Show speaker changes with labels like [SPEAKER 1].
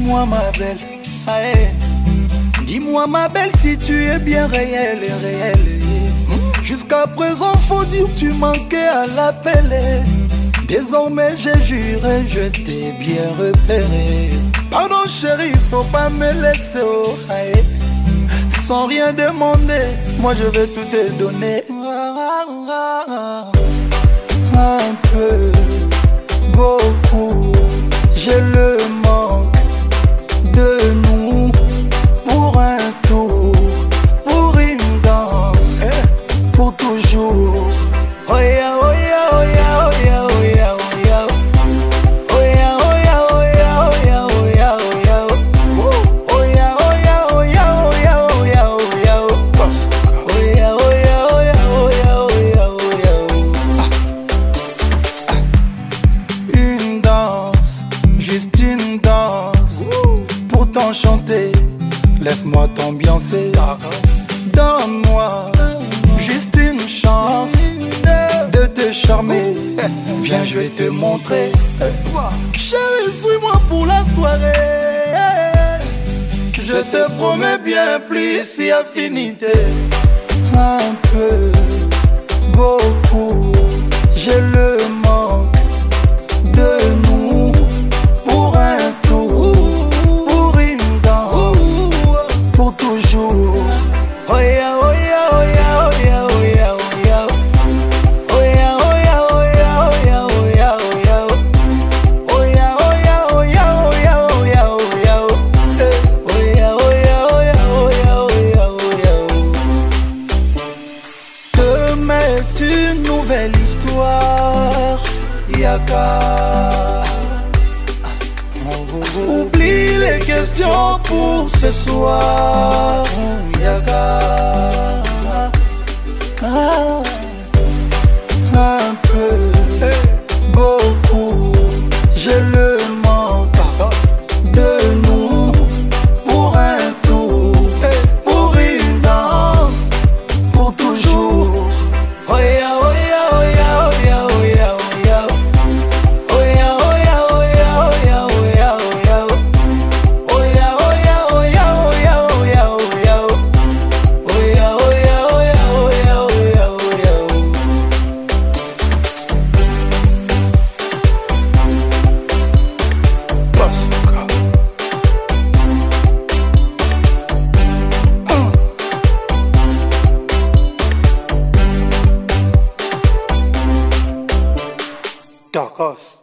[SPEAKER 1] Dis-moi ma belle, aïe. Dis-moi ma belle si tu es bien réelle. Jusqu'à présent faut dire que tu manquais à l'appel. Désormais j'ai juré, je t'ai bien repéré. Pardon chérie, faut pas me laisser aïe. Sans rien demander, moi je vais tout te donner. Un peu, beaucoup, j'ai le manque de nous. Pour un tour, pour une danse, pour toujours. Oh yeah, oh yeah, oh yeah, oh yeah, oh yeah, oh yeah. Oh yeah, oh yeah, oh yeah, oh yeah, oh yeah, oh yeah. Oh yeah, oh yeah, oh yeah, oh yeah, oh yeah, oh yeah. Oh yeah, oh yeah, oh yeah, oh yeah, oh yeah, oh yeah. Une danse, juste une danse, pour t'enchanter. Laisse-moi t'ambiancer, donne-moi juste une chance de te charmer. Viens, je vais te montrer. Chérie, suis-moi pour la soirée. Je te promets bien plus si affinité. Un peu, beaucoup, j'ai le manque de nous. Pour un tour, pour une danse, pour toujours. Oh yeah, oh yeah, oh yeah, oh yeah, oh yeah, oh yeah. Oh yeah, oh yeah, oh yeah, oh yeah, oh yeah, oh yeah. Oh yeah, oh yeah, oh yeah, oh yeah, oh yeah, oh yeah. Oh yeah, oh yeah, oh yeah, oh yeah, oh yeah, oh yeah. Demain est une nouvelle histoire. Yaka. Oublie les questions pour ce soir. Yaka. Un peu, beaucoup, j'ai le manque de nous. Pour un tour, pour une danse, pour toujours. Oh yeah, oh yeah, oh yeah, oh yeah, oh yeah, oh yeah. Oh yeah, oh yeah, oh yeah, oh yeah, oh yeah, oh yeah. Oh yeah, oh yeah, oh yeah, oh yeah, oh yeah, oh yeah. Oh yeah, oh yeah, oh yeah, oh yeah, oh yeah, oh yeah. Darkos.